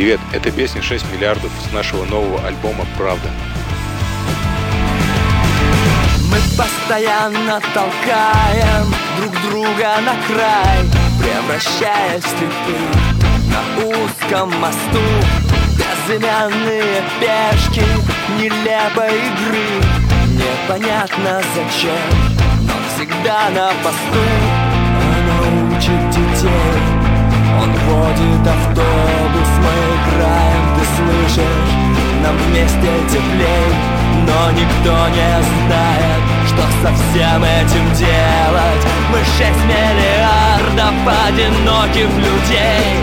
Привет, это песня 6 миллиардов с нашего нового альбома «Правда». Мы постоянно толкаем друг друга на край, превращаясь в слепых на узком мосту. Безымянные пешки нелепой игры, непонятно зачем, но всегда на посту. Она учит детей, он водит автобус, мы играем, ты слышишь, нам вместе теплей. Но никто не знает, что со всем этим делать. Мы 6 миллиардов одиноких людей.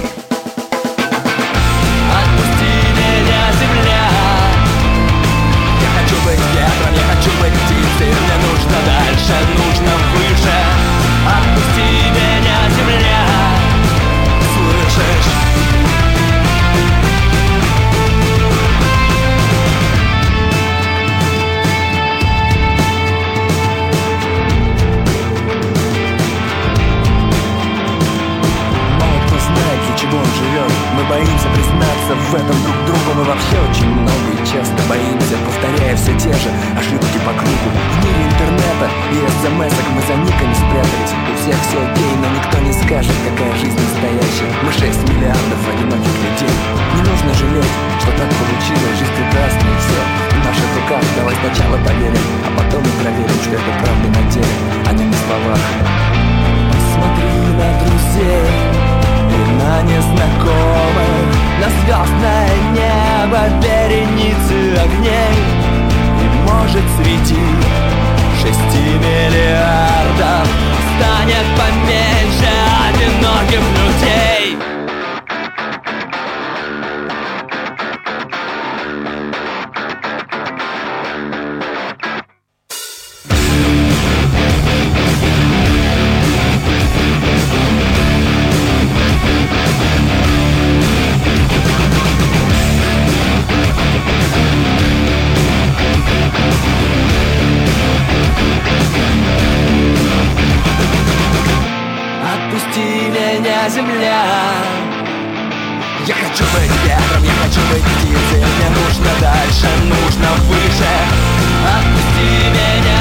Отпусти меня, земля. Я хочу быть ветром, я хочу быть птицей. Мне нужно дальше, нужно выше. Отпусти меня, земля. Слышишь? Он живет. Мы боимся признаться в этом друг другу. Мы вообще очень много и часто боимся, повторяя все те же ошибки по кругу. В мире интернета и смс-ок мы за никами спрятались. У всех все окей, но никто не скажет, какая жизнь настоящая. Мы 6 миллиардов одиноких людей. Не нужно жалеть, что так получилось. Жизнь прекрасна и все в наших руках. Давай сначала поверим, а потом и проверим, что это правда на деле, а не на словах. Посмотри на друзей и на незнакомых, на звездное небо, вереницы огней. И может среди 6 миллиардов станет поменьше одиноких людей. Земля. Я хочу быть ветром, я хочу быть птицей. Мне нужно дальше, нужно выше. Отпусти меня.